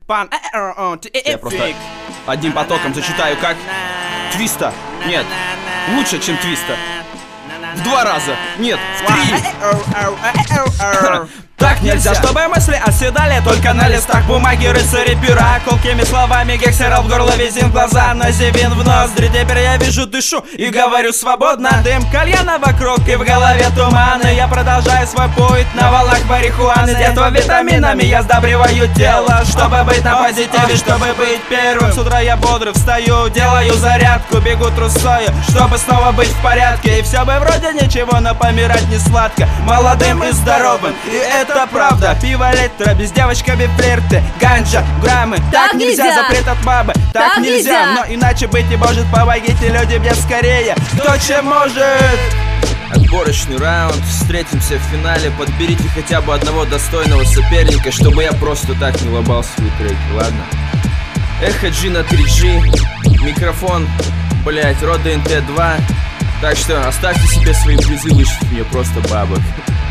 Я просто одним потоком зачитаю как твиста. Нет, лучше, чем твиста. В 2 раза. Нет, в 3. Так нельзя, чтобы мысли оседали только на листах бумаги. Рыцари пера, колкими словами гексерал в горло, визин в глаза, нозевин в ноздри. Теперь я вижу, дышу и говорю свободно. Дым кальяна вокруг и в голове туманы. Я продолжаю свой путь на волнах марихуаны. С детства витаминами я сдабриваю тело, чтобы быть на позитиве, чтобы быть первым. С утра я бодрый встаю, делаю зарядку, бегу трусою, чтобы снова быть в порядке. И все бы вроде ничего, но помирать не сладко, молодым и здоровым. И это правда, пиво литра, без девочками флирты, ганджа, граммы. Так нельзя, запрет от бабы, так нельзя. Но иначе быть не может, помогите люди мне скорее, кто чем может. Отборочный раунд, встретимся в финале. Подберите хотя бы одного достойного соперника, чтобы я просто так не лобал свои треки, ладно? Эхо G на 3G, микрофон, блять, Рода НТ2. Так что оставьте себе свои призывы, мне просто бабок.